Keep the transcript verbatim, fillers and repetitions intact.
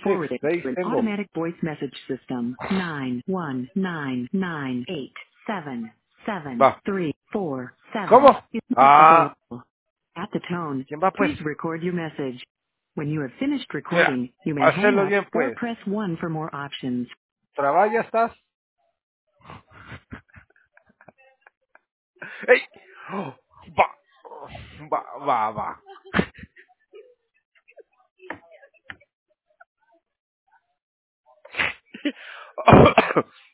six, forwarded seis to an tengo. automatic voice message system. Nine one nine nine eight seven seven Va. three four seven ¿Cómo? is not Ah, available. At the tone, ¿quién va pues? please record your message. When you have finished Mira, recording, you may hang hacerlo up bien or pues. press one for more options. ¿Trabaja ya estás? ¡Ey! Oh, va, va, va, va.